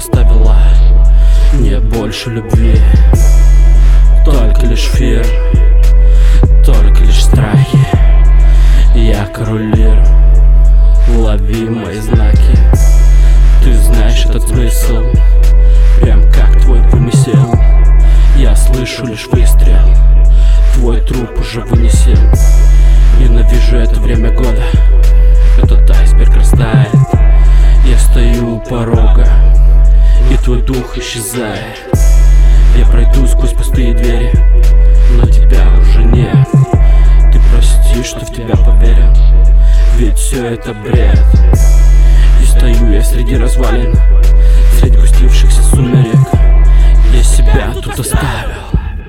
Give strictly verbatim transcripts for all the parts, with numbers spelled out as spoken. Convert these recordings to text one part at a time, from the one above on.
оставила. Нет больше любви, только лишь фир, только лишь страхи. Я король лир, лови мои знаки. Ты знаешь этот смысл, прям как твой вымысел. Я слышу лишь выстрел, твой труп уже вынесен. Ненавижу это время года, этот айсберг растает. Я стою у порога, и твой дух исчезает. Я пройду сквозь пустые двери, но тебя уже нет. Ты прости, что в тебя поверил, ведь все это бред. И стою я среди развалин, среди густившихся сумерек. Я себя тут оставил.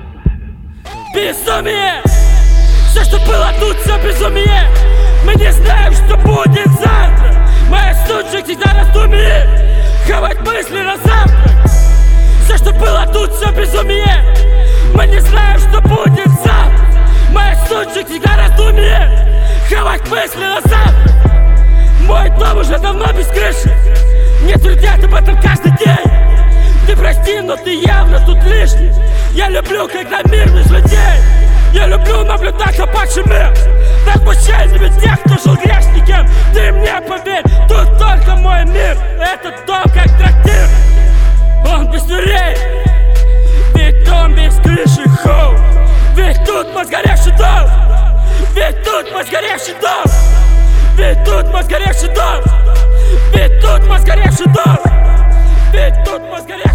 Безумие! Все, что было тут, все безумие. Мы не знаем, что будет завтра. Моя суть всегда раздумие, хавать мысли на завтра. Все, что было тут, все безумие. Мы не знаем, что будет завтра. Моя суть всегда раздумие, хавать мысли на завтра. Мой дом уже давно без крыши, мне твердят об этом каждый день. Ты прости, но ты явно тут лишний. Я люблю, когда мир без людей. Я люблю наблюдать опадший мир над мучениями тех, кто жил грешником. Ты мне поверь, тут только мой мир. Этот дом как трактир, он без дверей, ведь дом без крыши, хоу. Ведь тут мой сгоревший дом, ведь тут мой сгоревший дом, ведь тут мой сгоревший дом, ведь тут мой сгоревший дом, ведь тут мой сгоревший дом.